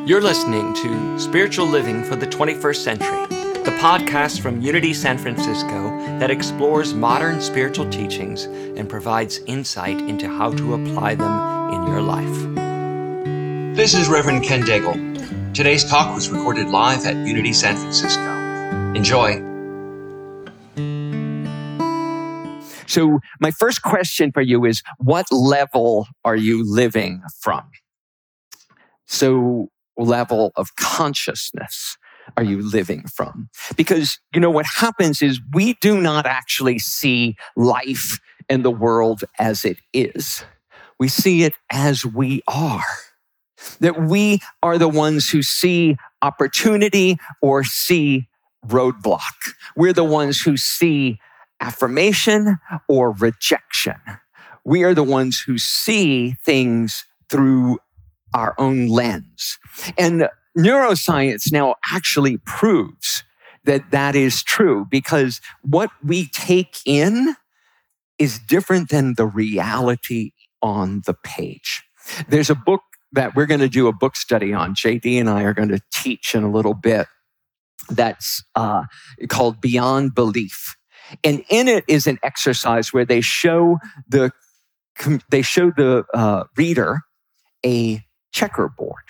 You're listening to Spiritual Living for the 21st Century, the podcast from Unity San Francisco that explores modern spiritual teachings and provides insight into how to apply them in your life. This is Reverend Ken Daigle. Today's talk was recorded live at Unity San Francisco. Enjoy. So my first question for you is, what level are you living from? So level of consciousness are you living from? Because, what happens is we do not actually see life and the world as it is. We see it as we are. That we are the ones who see opportunity or see roadblock. We're the ones who see affirmation or rejection. We are the ones who see things through our own lens. And neuroscience now actually proves that that is true, because what we take in is different than the reality on the page. There's a book that we're going to do a book study on. JD and I are going to teach in a little bit that's called Beyond Belief. And in it is an exercise where they show the reader a checkerboard.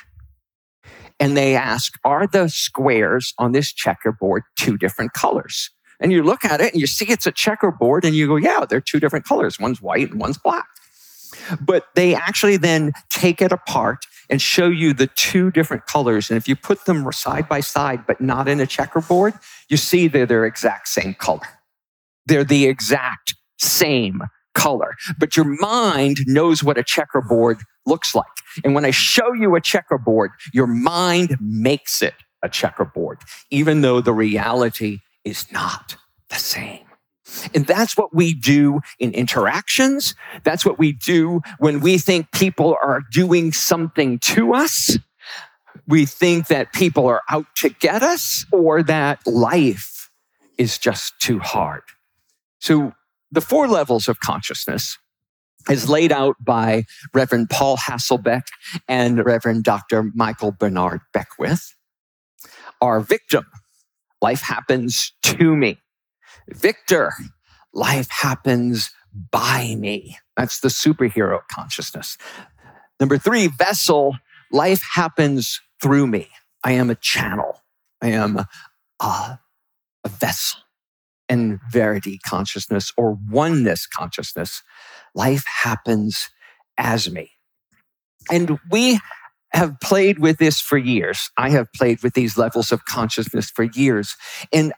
And they ask, are the squares on this checkerboard two different colors? And you look at it and you see it's a checkerboard and you go, yeah, they're two different colors. One's white and one's black. But they actually then take it apart and show you the two different colors. And if you put them side by side, but not in a checkerboard, you see they're their exact same color. They're the exact same color. But your mind knows what a checkerboard looks like. And when I show you a checkerboard, your mind makes it a checkerboard, even though the reality is not the same. And that's what we do in interactions. That's what we do when we think people are doing something to us. We think that people are out to get us, or that life is just too hard. So the 4 levels of consciousness is laid out by Reverend Paul Hasselbeck and Reverend Dr. Michael Bernard Beckwith. Are victim, life happens to me. Victor, life happens by me. That's the superhero consciousness. Number 3, vessel, life happens through me. I am a channel. I am a vessel. And verity consciousness, or oneness consciousness, life happens as me. And we have played with this for years. I have played with these levels of consciousness for years. And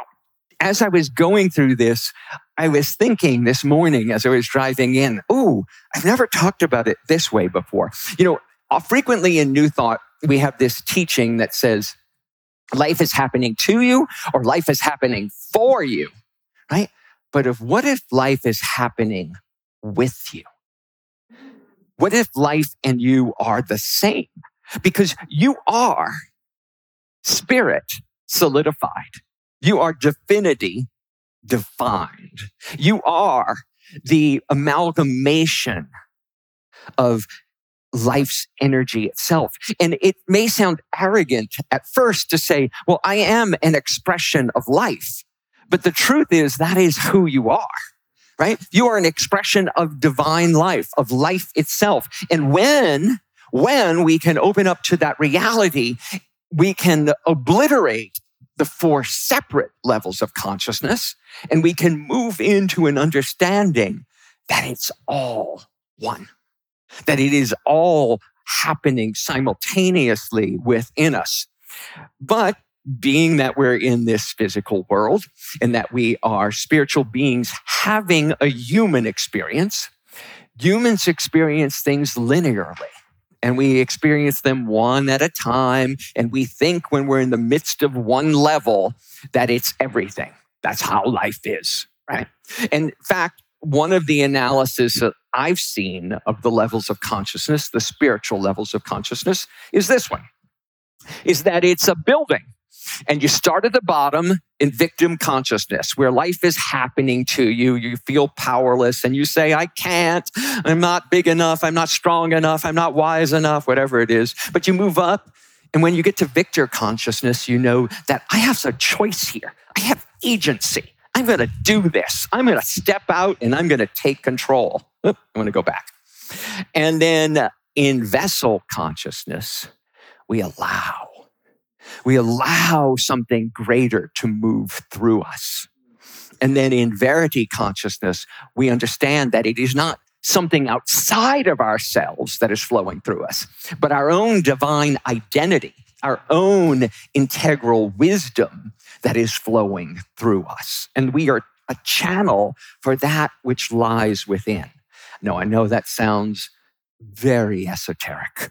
as I was going through this, I was thinking this morning as I was driving in, I've never talked about it this way before. Frequently in New Thought, we have this teaching that says, life is happening to you or life is happening for you, right? But what if life is happening with you? What if life and you are the same? Because you are spirit solidified. You are divinity defined. You are the amalgamation of life's energy itself. And it may sound arrogant at first to say, well, I am an expression of life. But the truth is that is who you are, right? You are an expression of divine life, of life itself. And when we can open up to that reality, we can obliterate the 4 separate levels of consciousness, and we can move into an understanding that it's all one. That it is all happening simultaneously within us. But being that we're in this physical world and that we are spiritual beings having a human experience, humans experience things linearly. And we experience them one at a time. And we think when we're in the midst of one level that it's everything. That's how life is, right? In fact, one of the analyses that I've seen of the levels of consciousness, the spiritual levels of consciousness, is this one, is that it's a building. And you start at the bottom in victim consciousness, where life is happening to you. You feel powerless and you say, I can't, I'm not big enough, I'm not strong enough, I'm not wise enough, whatever it is. But you move up And when you get to victor consciousness, you know that I have a choice here. I have agency. I'm going to do this. I'm going to step out and I'm going to take control. I'm going to go back. And then in vessel consciousness, we allow something greater to move through us. And then in verity consciousness, we understand that it is not something outside of ourselves that is flowing through us, but our own divine identity, our own integral wisdom that is flowing through us. And we are a channel for that which lies within. Now, I know that sounds very esoteric,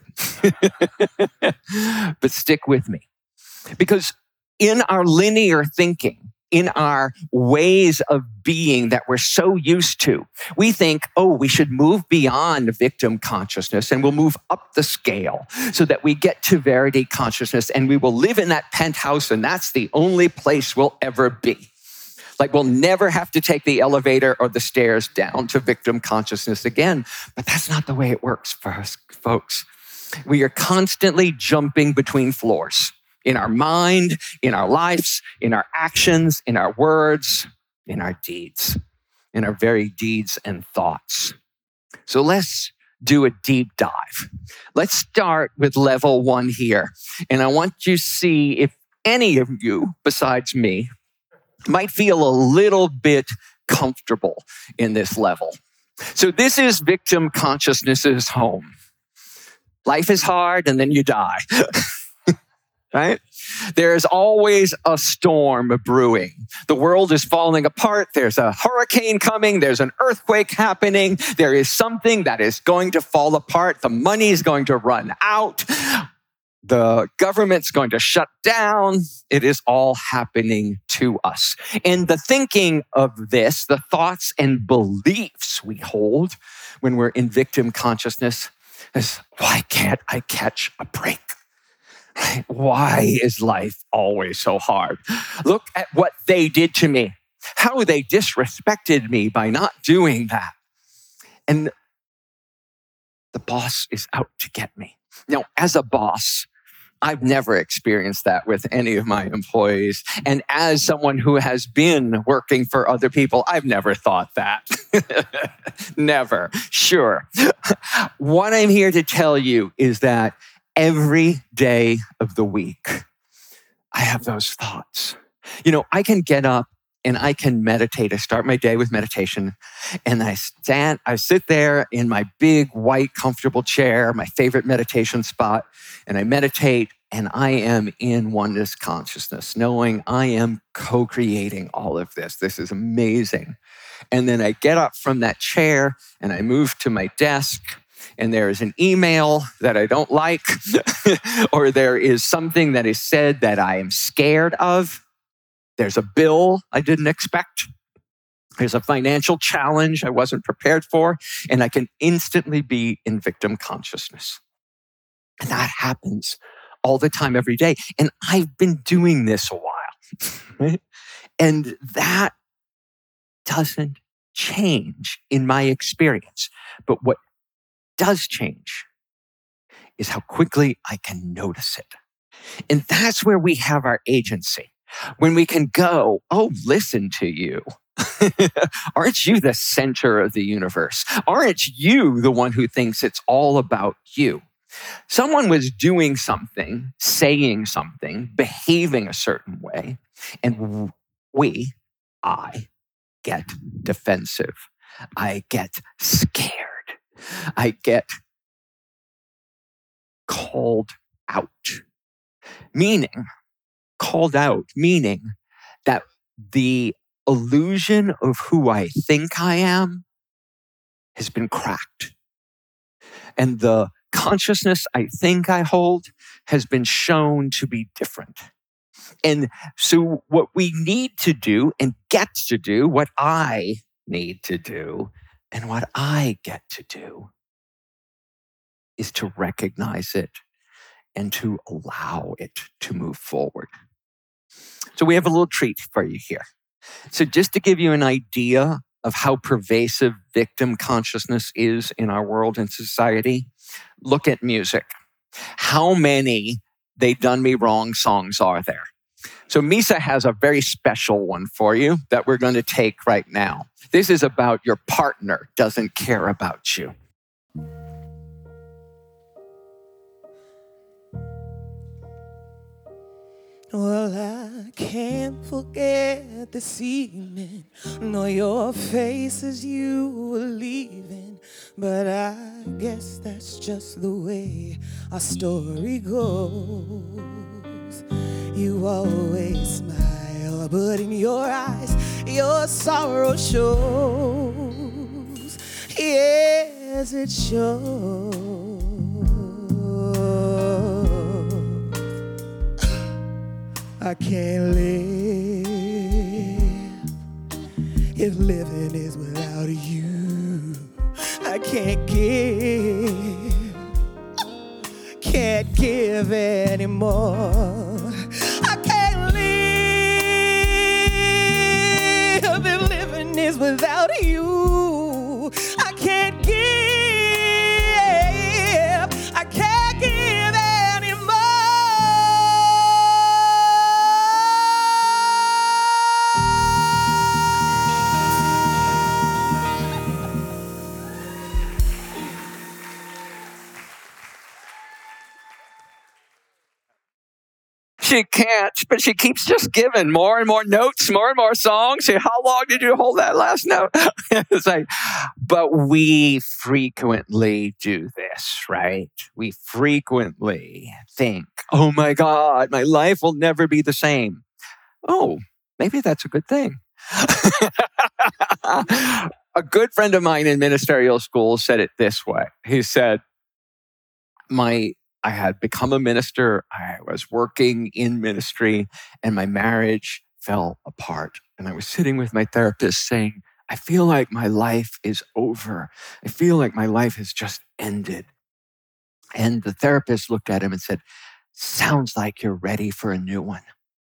but stick with me. Because in our linear thinking, in our ways of being that we're so used to, we think, we should move beyond victim consciousness and we'll move up the scale so that we get to verity consciousness and we will live in that penthouse and that's the only place we'll ever be. Like we'll never have to take the elevator or the stairs down to victim consciousness again. But that's not the way it works for us, folks. We are constantly jumping between floors. In our mind, in our lives, in our actions, in our words, in our deeds, in our very deeds and thoughts. So let's do a deep dive. Let's start with level 1 here. And I want you to see if any of you, besides me, might feel a little bit comfortable in this level. So this is victim consciousness's home. Life is hard and then you die. Right? There is always a storm brewing. The world is falling apart. There's a hurricane coming. There's an earthquake happening. There is something that is going to fall apart. The money is going to run out. The government's going to shut down. It is all happening to us. And the thinking of this, the thoughts and beliefs we hold when we're in victim consciousness is, why can't I catch a break? Why is life always so hard? Look at what they did to me, how they disrespected me by not doing that. And the boss is out to get me. Now, as a boss, I've never experienced that with any of my employees. And as someone who has been working for other people, I've never thought that. Never. Sure. What I'm here to tell you is that every day of the week, I have those thoughts. I can get up and I can meditate. I start my day with meditation and I sit there in my big, white, comfortable chair, my favorite meditation spot, and I meditate and I am in oneness consciousness, knowing I am co-creating all of this. This is amazing. And then I get up from that chair and I move to my desk, and there is an email that I don't like, or there is something that is said that I am scared of. There's a bill I didn't expect. There's a financial challenge I wasn't prepared for, and I can instantly be in victim consciousness. And that happens all the time, every day. And I've been doing this a while, right? And that doesn't change in my experience. But what does change is how quickly I can notice it. And that's where we have our agency. When we can go, listen to you. Aren't you the center of the universe? Aren't you the one who thinks it's all about you? Someone was doing something, saying something, behaving a certain way, and I get defensive. I get scared. I get called out. Called out, meaning that the illusion of who I think I am has been cracked. And the consciousness I think I hold has been shown to be different. And so what we need to do and get to do, what I need to do and what I get to do is to recognize it and to allow it to move forward. So we have a little treat for you here. So just to give you an idea of how pervasive victim consciousness is in our world and society, look at music. How many They Done Me Wrong songs are there. So Misa has a very special one for you that we're going to take right now. This is about your partner doesn't care about you. Well, I can't forget this evening, nor your face as you were leaving. But I guess that's just the way our story goes. You always smile, but in your eyes, your sorrow shows. Yes, it shows. I can't live if living is without you. I can't give anymore. I can't live if living is without you. I can't give anymore. She can't, but she keeps just giving more and more notes, more and more songs. How long did you hold that last note? It's like, but we frequently do this, right? We frequently think, oh my God, my life will never be the same. Oh, maybe that's a good thing. A good friend of mine in ministerial school said it this way. He said, I had become a minister. I was working in ministry and my marriage fell apart. And I was sitting with my therapist saying, I feel like my life is over. I feel like my life has just ended. And the therapist looked at him and said, sounds like you're ready for a new one.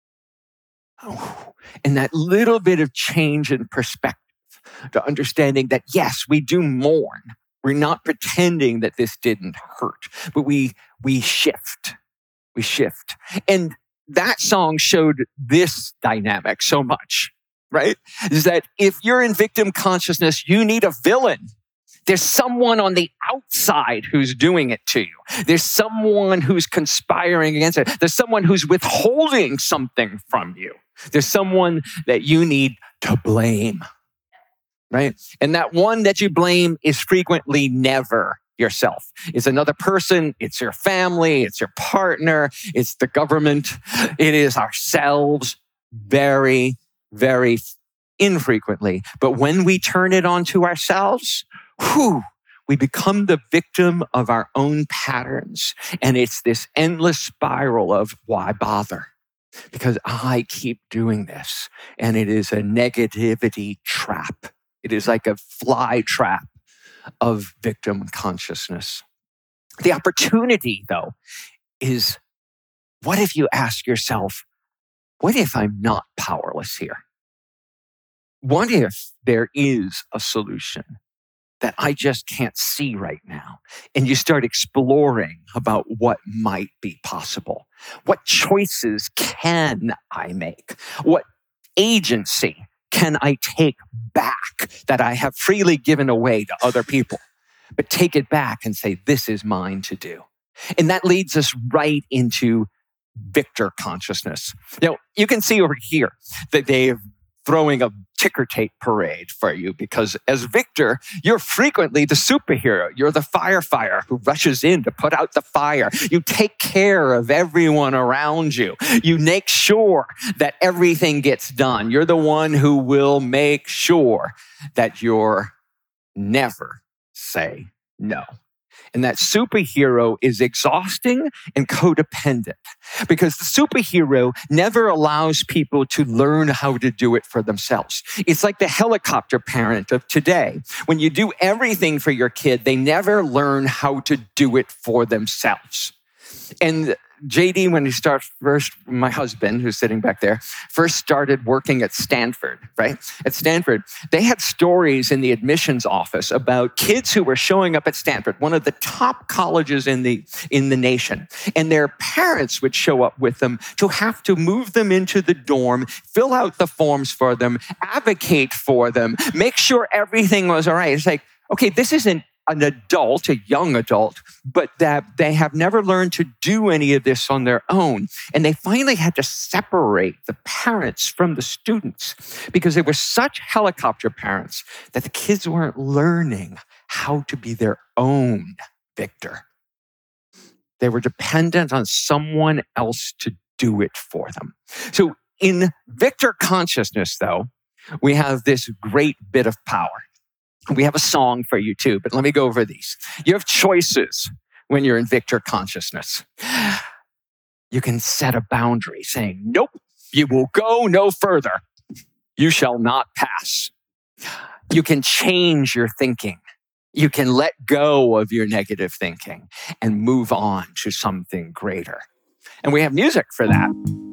Oh. And that little bit of change in perspective to understanding that, yes, we do mourn. We're not pretending that this didn't hurt, but we shift. We shift. And that song showed this dynamic so much, right? Is that if you're in victim consciousness, you need a villain. There's someone on the outside who's doing it to you. There's someone who's conspiring against it. There's someone who's withholding something from you. There's someone that you need to blame. Right? And that one that you blame is frequently never yourself. It's another person, it's your family, it's your partner, it's the government, it is ourselves very, very infrequently. But when we turn it onto ourselves, we become the victim of our own patterns. And it's this endless spiral of why bother? Because I keep doing this. And it is a negativity trap. It is like a fly trap of victim consciousness. The opportunity, though, is what if you ask yourself, what if I'm not powerless here? What if there is a solution that I just can't see right now? And you start exploring about what might be possible. What choices can I make? What agency can I take back that I have freely given away to other people? But take it back and say, this is mine to do. And that leads us right into victor consciousness. Now, you can see over here that they're throwing a ticker tape parade for you because as victor, you're frequently the superhero. You're the firefighter who rushes in to put out the fire. You take care of everyone around you. You make sure that everything gets done. You're the one who will make sure that you're never say no. And that superhero is exhausting and codependent because the superhero never allows people to learn how to do it for themselves. It's like the helicopter parent of today. When you do everything for your kid, they never learn how to do it for themselves. And JD, when he started first, my husband, who's sitting back there, first started working at Stanford, right? At Stanford, they had stories in the admissions office about kids who were showing up at Stanford, one of the top colleges in the nation. And their parents would show up with them to have to move them into the dorm, fill out the forms for them, advocate for them, make sure everything was all right. It's like, okay, this isn't an adult, a young adult, but that they have never learned to do any of this on their own. And they finally had to separate the parents from the students because they were such helicopter parents that the kids weren't learning how to be their own Victor. They were dependent on someone else to do it for them. So in Victor consciousness, though, we have this great bit of power. We have a song for you too, but let me go over these. You have choices when you're in Victor consciousness. You can set a boundary saying, nope, you will go no further. You shall not pass. You can change your thinking. You can let go of your negative thinking and move on to something greater. And we have music for that.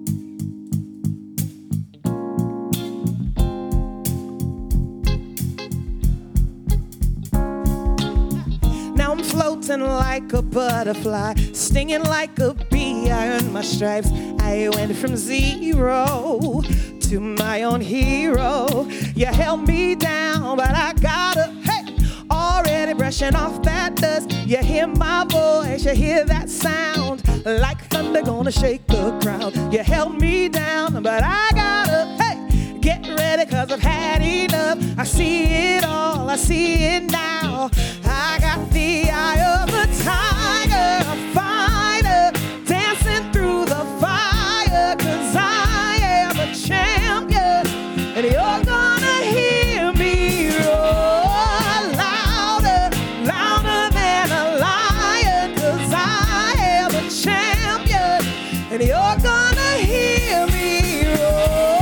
Floating like a butterfly, stinging like a bee. I earned my stripes. I went from zero to my own hero. You held me down, but I got up. Hey, already brushing off that dust. You hear my voice, you hear that sound, like thunder gonna shake the ground. You held me down, but I got up. Hey, get ready, 'cause I've had enough. I see it all, I see it now. I got the eye of a tiger, a fighter, dancing through the fire, 'cause I am a champion, and you're gonna hear me roar louder, louder than a lion, 'cause I am a champion, and you're gonna hear me roar.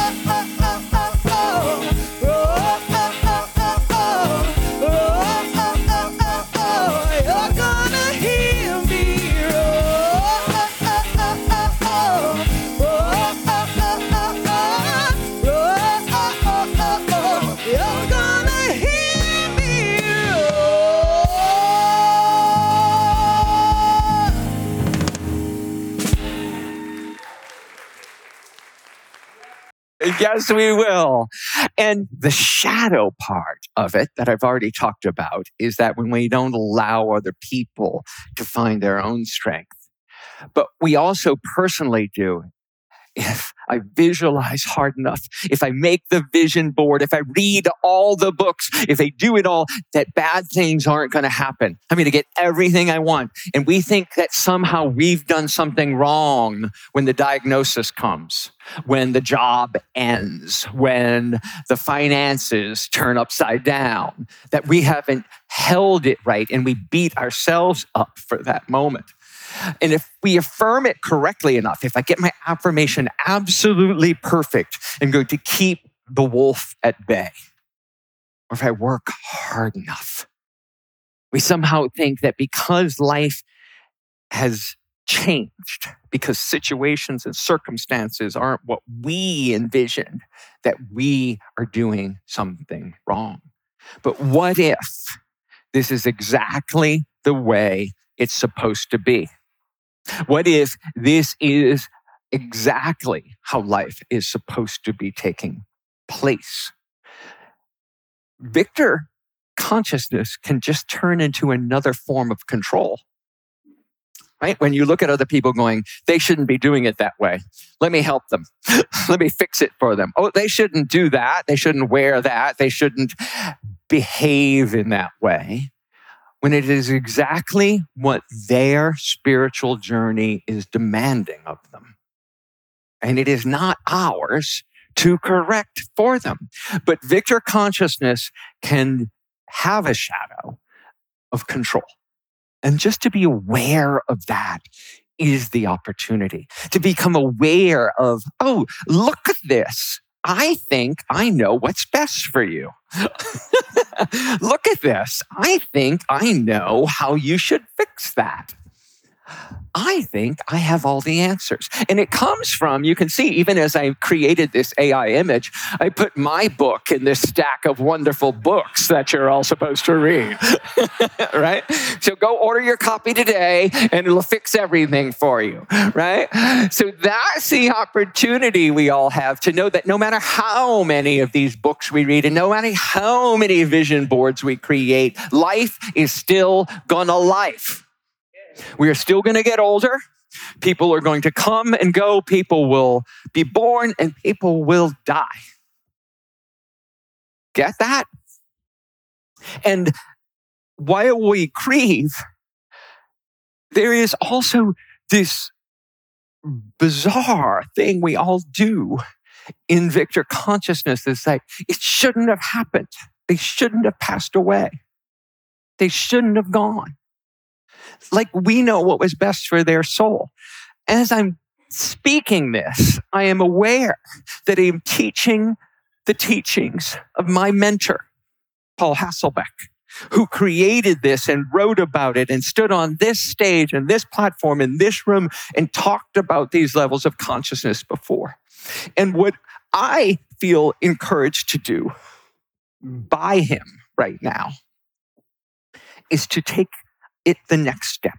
Yes, we will. And the shadow part of it that I've already talked about is that when we don't allow other people to find their own strength, but we also personally do. If I visualize hard enough, if I make the vision board, if I read all the books, if I do it all, that bad things aren't going to happen. I'm going to get everything I want. And we think that somehow we've done something wrong when the diagnosis comes, when the job ends, when the finances turn upside down, that we haven't held it right and we beat ourselves up for that moment. And if we affirm it correctly enough, if I get my affirmation absolutely perfect, I'm going to keep the wolf at bay. Or if I work hard enough, we somehow think that because life has changed, because situations and circumstances aren't what we envisioned, that we are doing something wrong. But what if this is exactly the way it's supposed to be? What if this is exactly how life is supposed to be taking place? Victor consciousness can just turn into another form of control. Right? When you look at other people going, they shouldn't be doing it that way. Let me help them. Let me fix it for them. Oh, they shouldn't do that. They shouldn't wear that. They shouldn't behave in that way. When it is exactly what their spiritual journey is demanding of them. And it is not ours to correct for them. But Victor consciousness can have a shadow of control. And just to be aware of that is the opportunity. To become aware of, oh, look at this. I think I know what's best for you. Look at this. I think I know how you should fix that. I think I have all the answers. And it comes from, you can see, even as I created this AI image, I put my book in this stack of wonderful books that you're all supposed to read, right? So go order your copy today and it'll fix everything for you, right? So that's the opportunity we all have to know that no matter how many of these books we read and no matter how many vision boards we create, life is still gonna life. We are still going to get older. People are going to come and go. People will be born and people will die. Get that? And while we grieve, there is also this bizarre thing we all do in Victor consciousness is that it shouldn't have happened. They shouldn't have passed away. They shouldn't have gone. Like we know what was best for their soul. As I'm speaking this, I am aware that I'm teaching the teachings of my mentor, Paul Hasselbeck, who created this and wrote about it and stood on this stage and this platform in this room and talked about these levels of consciousness before. And what I feel encouraged to do by him right now is to take it the next step.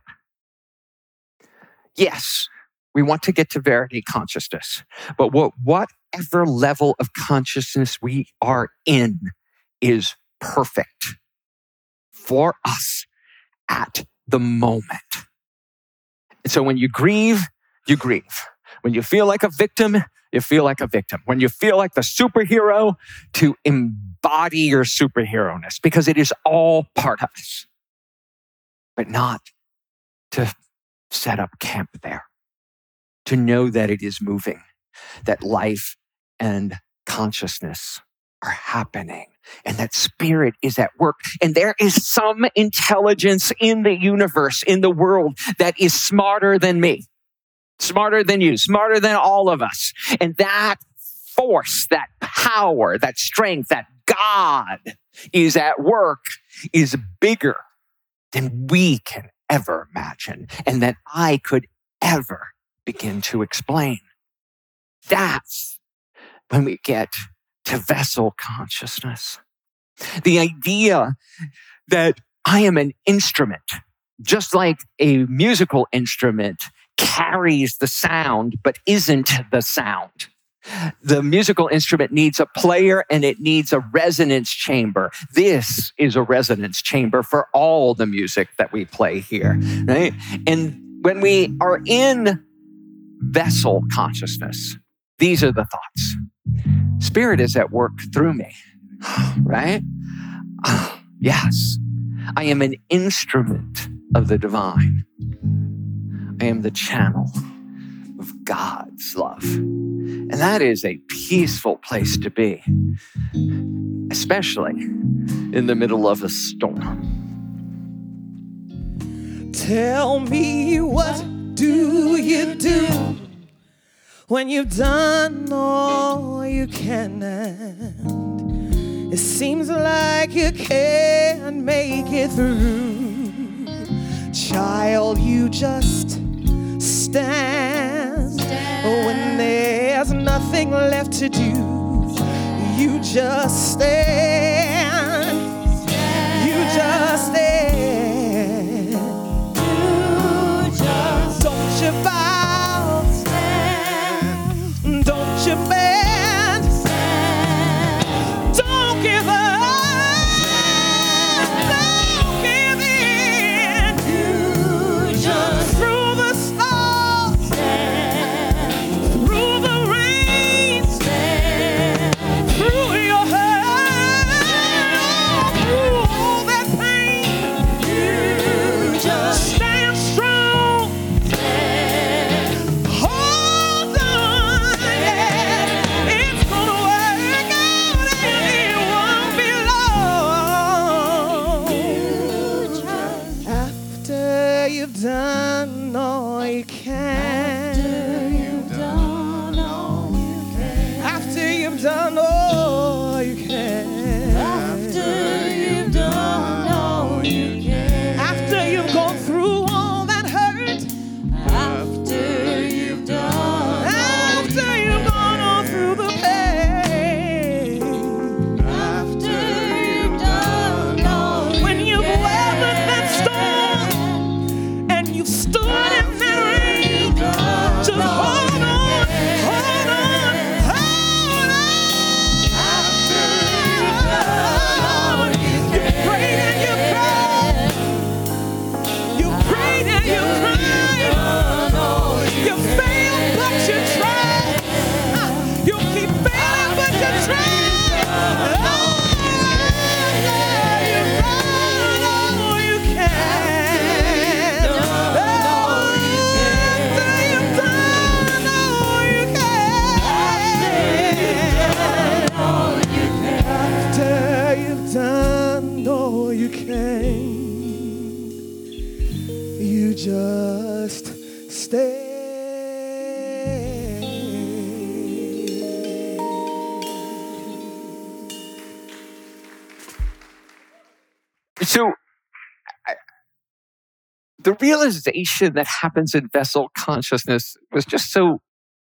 Yes, we want to get to verity consciousness, but whatever level of consciousness we are in is perfect for us at the moment. And so when you grieve, you grieve. When you feel like a victim, you feel like a victim. When you feel like the superhero, to embody your superhero-ness, because it is all part of us. But not to set up camp there, to know that it is moving, that life and consciousness are happening, and that spirit is at work. And there is some intelligence in the universe, in the world, that is smarter than me, smarter than you, smarter than all of us. And that force, that power, that strength, that God is at work is bigger than we can ever imagine and that I could ever begin to explain. That's when we get to vessel consciousness. The idea that I am an instrument, just like a musical instrument carries the sound but isn't the sound. The musical instrument needs a player and it needs a resonance chamber. This is a resonance chamber for all the music that we play here, right? And when we are in vessel consciousness, these are the thoughts. Spirit is at work through me, right? Yes, I am an instrument of the divine. I am the channel of God's love. And that is a peaceful place to be, especially in the middle of a storm. Tell me, what do you do when you've done all you can and it seems like you can't make it through? Child, you just stand. When there's nothing left to do, you just stand. You just stand. Don't you bow. Stand. Don't you bend. Stand. Don't give up. Don't give in. You just through the storm. Stand. Through the rain. Stand. Through your hurt. Through all that pain. You just stand strong. Stand. Hold on. Yeah. It's gonna work out and it won't be long. After you've done all you can. After you've done all you can. After you've gone through all that hurt So the realization that happens in vessel consciousness was just so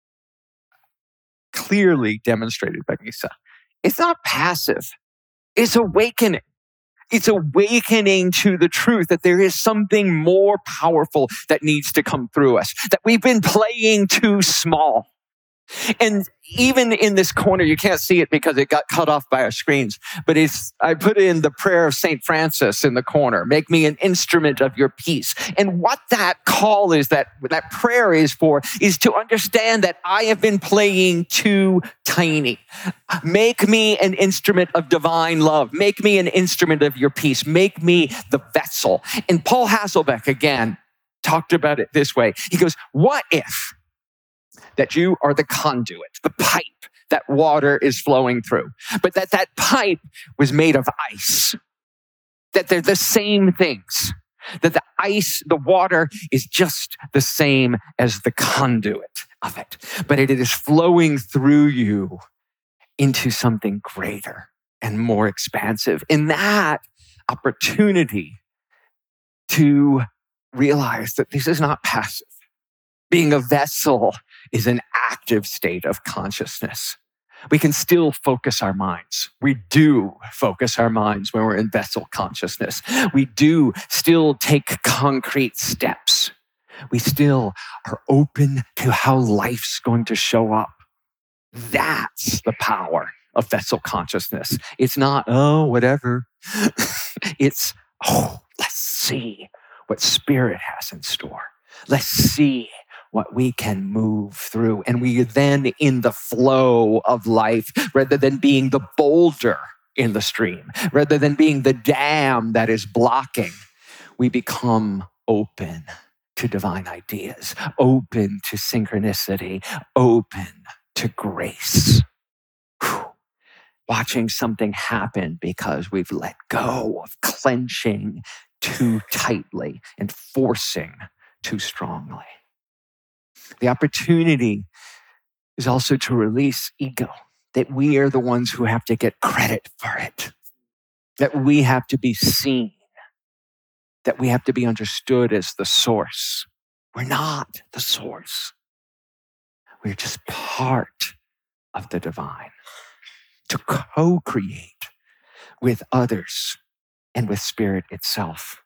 clearly demonstrated by Misa. It's not passive. It's awakening. It's awakening to the truth that there is something more powerful that needs to come through us, that we've been playing too small. And even in this corner, you can't see it because it got cut off by our screens, but I put in the prayer of St. Francis in the corner, make me an instrument of your peace. And what that call is, that prayer is for, is to understand that I have been playing too tiny. Make me an instrument of divine love. Make me an instrument of your peace. Make me the vessel. And Paul Hasselbeck, again, talked about it this way. He goes, what if that you are the conduit, the pipe that water is flowing through, but that pipe was made of ice, that they're the same things, that the ice, the water is just the same as the conduit of it, but it is flowing through you into something greater and more expansive. In that opportunity to realize that this is not passive. Being a vessel is an active state of consciousness. We can still focus our minds. We do focus our minds when we're in vessel consciousness. We do still take concrete steps. We still are open to how life's going to show up. That's the power of vessel consciousness. It's not, oh, whatever. It's, oh, let's see what Spirit has in store. Let's see what we can move through. And we then, in the flow of life, rather than being the boulder in the stream, rather than being the dam that is blocking, we become open to divine ideas, open to synchronicity, open to grace. Whew. Watching something happen because we've let go of clenching too tightly and forcing too strongly. The opportunity is also to release ego, that we are the ones who have to get credit for it, that we have to be seen, that we have to be understood as the source. We're not the source. We're just part of the divine, to co-create with others and with Spirit itself,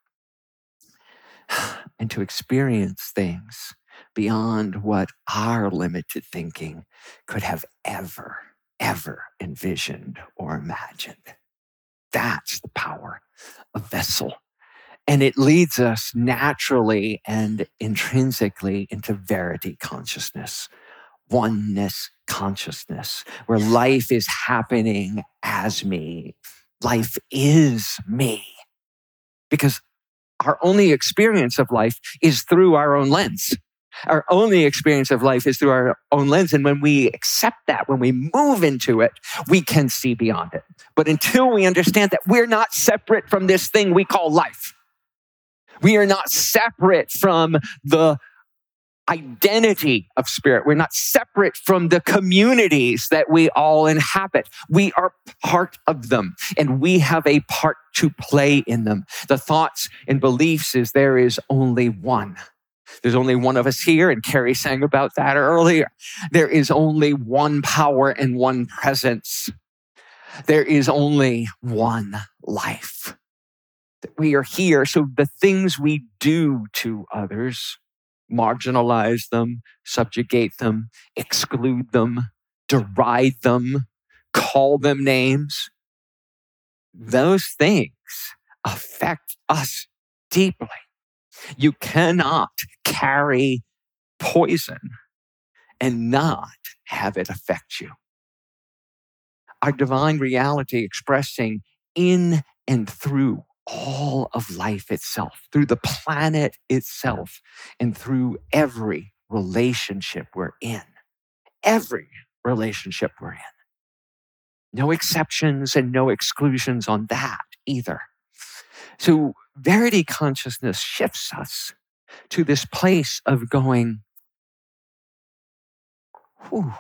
and to experience things beyond what our limited thinking could have ever envisioned or imagined. That's the power of vessel. And it leads us naturally and intrinsically into verity consciousness, oneness consciousness, where life is happening as me. Life is me. Because our only experience of life is through our own lens. Our only experience of life is through our own lens. And when we accept that, when we move into it, we can see beyond it. But until we understand that we're not separate from this thing we call life, we are not separate from the identity of Spirit. We're not separate from the communities that we all inhabit. We are part of them, and we have a part to play in them. The thoughts and beliefs is there is only one. There's only one of us here, and Carrie sang about that earlier. There is only one power and one presence. There is only one life. That we are here, so the things we do to others, marginalize them, subjugate them, exclude them, deride them, call them names, those things affect us deeply. You cannot carry poison and not have it affect you. Our divine reality expressing in and through all of life itself, through the planet itself, and through every relationship we're in. Every relationship we're in. No exceptions and no exclusions on that either. So verity consciousness shifts us to this place of going, whew,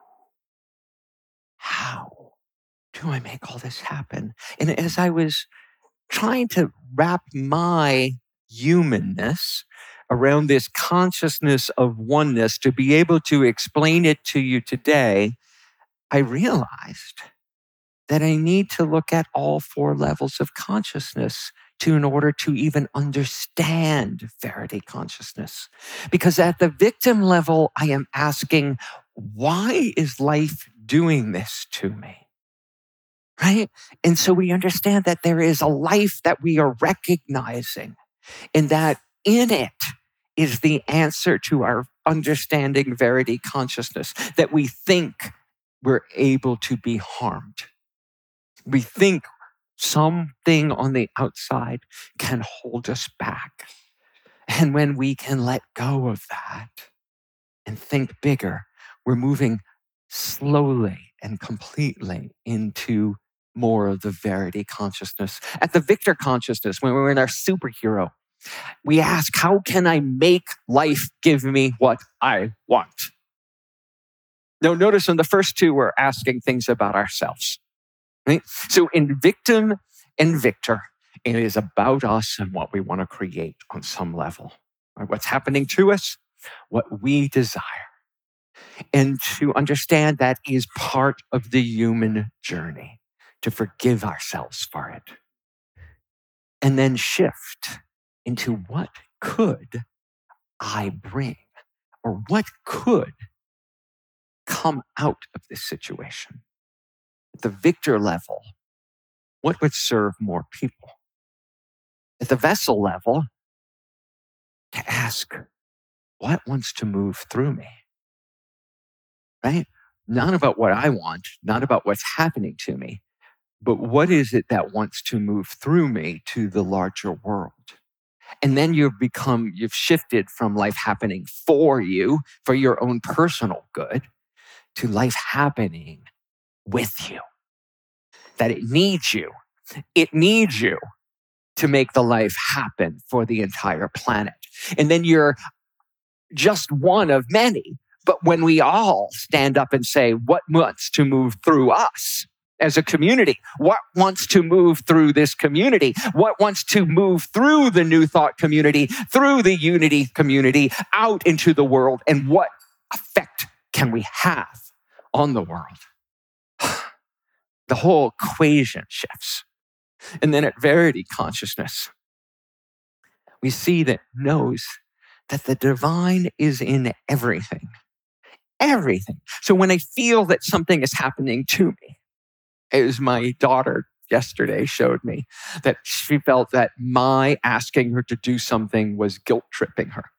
how do I make all this happen? And as I was trying to wrap my humanness around this consciousness of oneness to be able to explain it to you today, I realized that I need to look at all four levels of consciousness in order to even understand verity consciousness. Because at the victim level, I am asking, why is life doing this to me? Right? And so we understand that there is a life that we are recognizing, and that in it is the answer to our understanding verity consciousness, that we think we're able to be harmed. We think something on the outside can hold us back. And when we can let go of that and think bigger, we're moving slowly and completely into more of the verity consciousness. At the victor consciousness, when we're in our superhero, we ask, how can I make life give me what I want? Now, notice in the first two, we're asking things about ourselves. Right? So in victim and victor, it is about us and what we want to create on some level. Right? What's happening to us, what we desire. And to understand that is part of the human journey, to forgive ourselves for it. And then shift into what could I bring, or what could come out of this situation. At the victor level, what would serve more people? At the vessel level, to ask, what wants to move through me? Right? Not about what I want, not about what's happening to me, but what is it that wants to move through me to the larger world? And then you've shifted from life happening for you, for your own personal good, to life happening with you. That it needs you. It needs you to make the life happen for the entire planet. And then you're just one of many. But when we all stand up and say, what wants to move through us as a community? What wants to move through this community? What wants to move through the New Thought community, through the Unity community, out into the world? And what effect can we have on the world? The whole equation shifts. And then at verity consciousness, we see that knows that the divine is in everything. Everything. So when I feel that something is happening to me, as my daughter yesterday showed me, that she felt that my asking her to do something was guilt tripping her.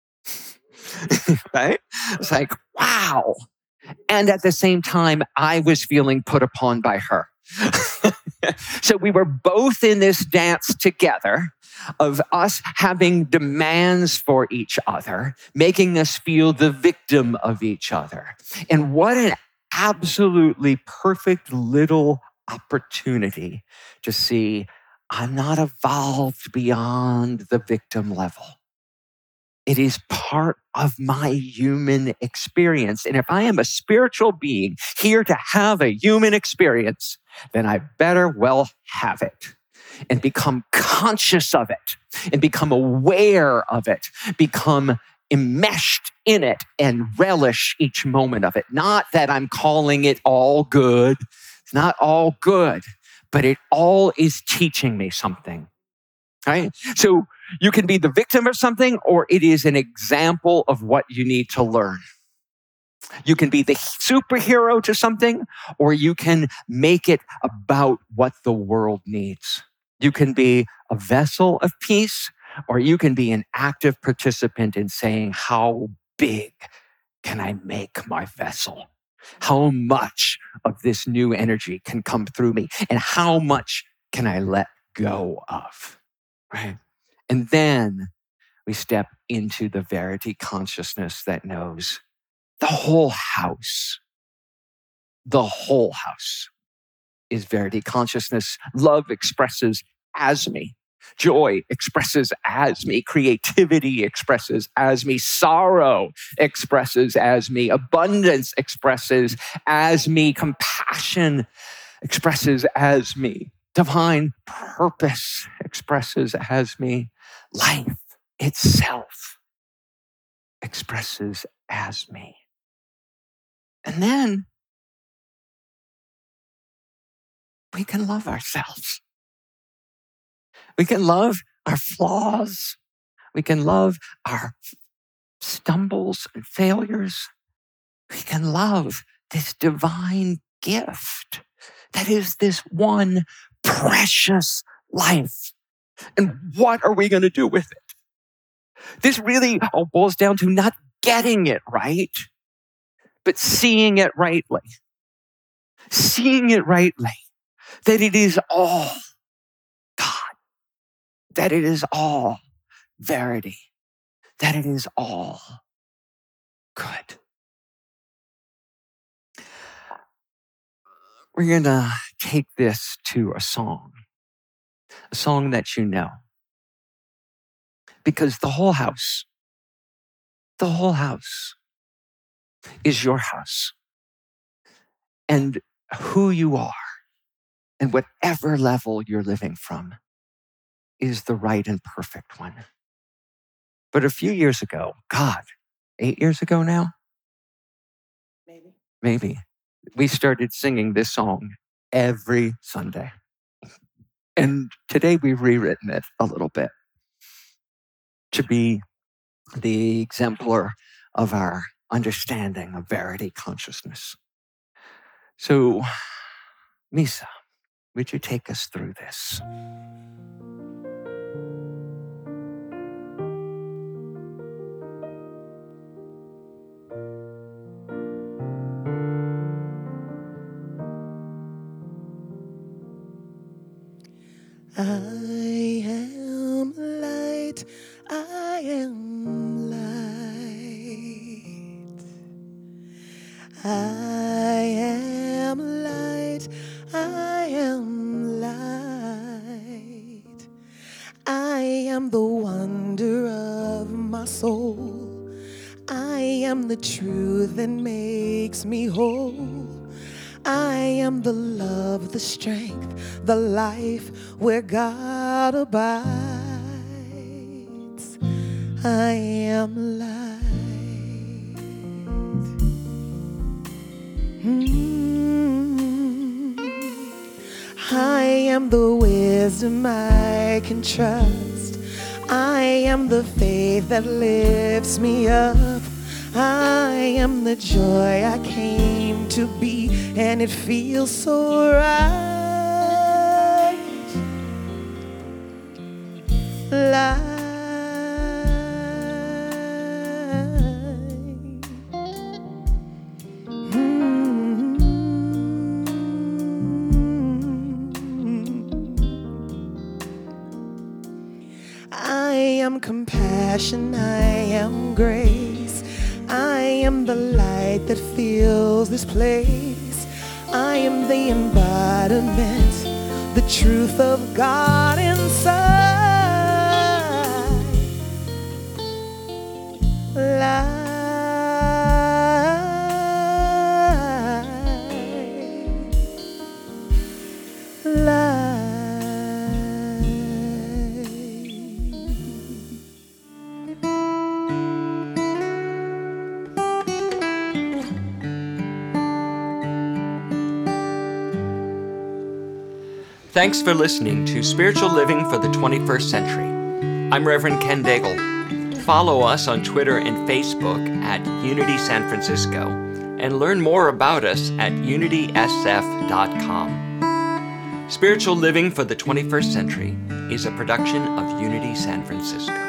Right? It's like, wow. And at the same time, I was feeling put upon by her. So we were both in this dance together of us having demands for each other, making us feel the victim of each other. And what an absolutely perfect little opportunity to see I'm not evolved beyond the victim level. It is part of my human experience. And if I am a spiritual being here to have a human experience, then I better well have it and become conscious of it and become aware of it, become enmeshed in it and relish each moment of it. Not that I'm calling it all good. It's not all good, but it all is teaching me something. Right? So you can be the victim of something, or it is an example of what you need to learn. You can be the superhero to something, or you can make it about what the world needs. You can be a vessel of peace, or you can be an active participant in saying, how big can I make my vessel? How much of this new energy can come through me? And how much can I let go of? Right? And then we step into the verity consciousness that knows the whole house is verity consciousness. Love expresses as me. Joy expresses as me. Creativity expresses as me. Sorrow expresses as me. Abundance expresses as me. Compassion expresses as me. Divine purpose expresses as me. Life itself expresses as me. And then we can love ourselves. We can love our flaws. We can love our stumbles and failures. We can love this divine gift that is this one precious life. And what are we going to do with it? This really all boils down to not getting it right, but seeing it rightly. Seeing it rightly. That it is all God. That it is all verity. That it is all good. We're going to take this to a song that you know. Because the whole house is your house. And who you are, and whatever level you're living from, is the right and perfect one. But a few years ago, 8 years ago now? Maybe. We started singing this song every Sunday. And today we've rewritten it a little bit to be the exemplar of our understanding of verity consciousness. So, Misa, would you take us through this? I am light, I am light. I am light, I am light. I am the wonder of my soul. I am the truth that makes me whole. I am the love, the strength, the life where God abides. I am light. I am the wisdom I can trust. I am the faith that lifts me up. I am the joy I came to be, and it feels so right. Light. I am compassion, I am grace. I am the light that fills this place. I am the embodiment, the truth of God inside. Light. Thanks for listening to Spiritual Living for the 21st Century. I'm Reverend Ken Daigle. Follow us on Twitter and Facebook at Unity San Francisco and learn more about us at unitysf.com. Spiritual Living for the 21st Century is a production of Unity San Francisco.